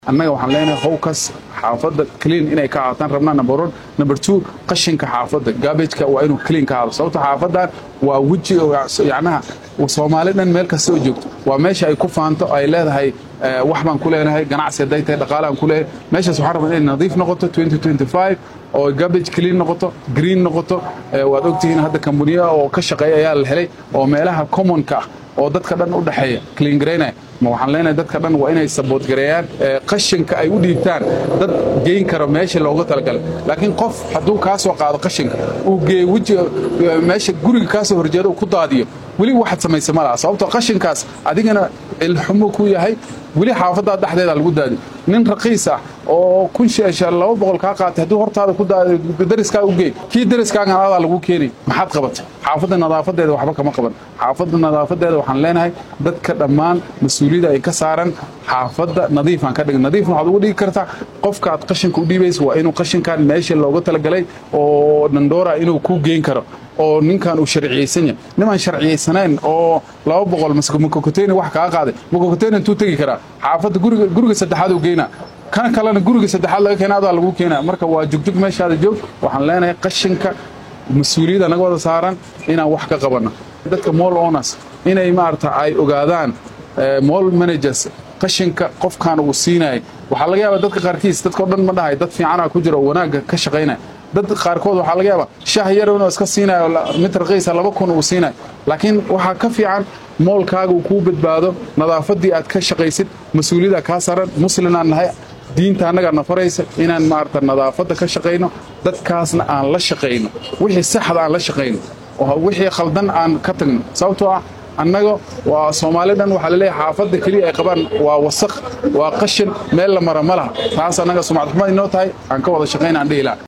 annaga waxaan leenahay hawkas xaafadda clean inay ka ahaataan rabnaa number 1 number 2 qashinka xaafadda garbage-ka waa inuu clean ka ahaado sababtoo xaafaddan waa weji yacnaha Soomaalidan meel kasta oo joogto waa meesha ay ku faanto ay leedahay wax baan ku leenahay ganacsi haday tahay dhaqaalaan ku leeyahay meeshaas waxaan rabnaa inay nadiif noqoto 2025 oo garbage clean noqoto green noqoto waad ogtihiin hadda kambaniya oo ka shaqeeya ayaa la helay oo meelaha common-ka ah oo dadka dhan u dhaxeeya clean gareynaya ma waxaan leenahay dadka dhan waa inay support gareeyaan qashinka ay u dhiibtaan dad geyn karo meesha looga talagalay laakiin qof hadduu ka soo qaado qashinka uu geey weji meesha guriga ka soo horjeedo ku daadiyo wali waxaad sameeyay malaha sababtoo qashinkaas adigana ilxumo ku yahay wali xaafadda dhaxdeeda lagu daadi nin raqiis ah oo kun sheesha 200 ka qaatay hadduu hortaada ku daadi dariska u geey kii dariskaaga aad lagu keenay maxaad qabatay xaafadda nadaafadeeda waxba kama qaban xaafadda nadaafadeeda waxaan leenahay dadka dhammaan mas'uuliyadda ay ka saaran xaafadda nadiifan ka dhig nadiif waxaad ugu dhigi kartaa qofka aad qashinka u dhiibayso waa inuu qashinkan meesha looga talagalay oo dandoora inuu ku geyn karo oo ninkan uu sharciyeysan yahay niman sharciyeysaneen oo 200 maskumukoteen wax ka qaaday mukoteen intuu tagi kara xaafadda guriga saddexaad uu geeyna kan kalena guriga saddexaad laga keenaado lagu keenaa marka waa jugjug meeshaada joog waxaan leenahay qashinka mas'uuliyadda naga wada saaran inaan wax ka qabano dadka mall owners inay maarta ay ogaadaan mall managers qashinka qofkan uu siinay waxa laga yaabaa dadka qaarkiis dadka dhan ma dhahay dad fiican ku jira wanaaga ka shaqeynaya dad qaarkood waxa laga yaabaa shaah yar inuu iska siinayo mid raqiis 2,000 uu siinayo laakiin waxa ka fiican moolkaaga uu ku badbaado nadaafadii aad ka shaqeysid mas'uuliyadda ka saaran muslimaan nahay diinta anaga nafaraysa inaan maarta nadaafadda ka shaqeyno dadkaasna aan la shaqeyno wixii saxda aan la shaqeyno oo wixii khaldan aan ka tagno sababtoo ah annaga waa Soomaalidan waxa la leeyahay xaafadda kaliya ay qabaan waa wasakh waa qashin meel la mara malaha taas annaga sumcad xumo inoo tahay aan ka wada shaqeynaa dhigila